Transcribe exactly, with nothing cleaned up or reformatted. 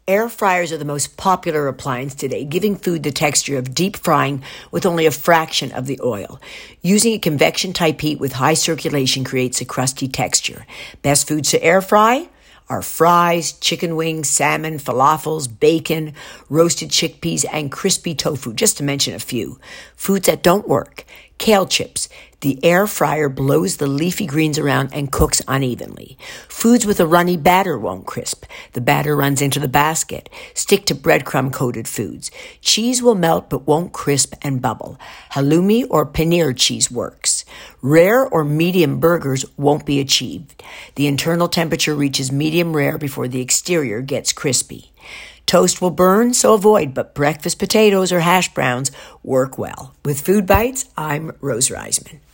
Air fryers are the most popular appliance today, giving food the texture of deep frying with only a fraction of the oil. Using a convection-type heat with high circulation creates a crusty texture. Best foods to air fry are fries, chicken wings, salmon, falafels, bacon, roasted chickpeas, and crispy tofu, just to mention a few. Foods that don't work: kale chips. The air fryer blows the leafy greens around and cooks unevenly. Foods with a runny batter won't crisp. The batter runs into the basket. Stick to breadcrumb-coated foods. Cheese will melt but won't crisp and bubble. Halloumi or paneer cheese works. Rare or medium burgers won't be achieved. The internal temperature reaches medium rare before the exterior gets crispy. Toast will burn, so avoid, but breakfast potatoes or hash browns work well. With Food Bites, I'm Rose Reisman.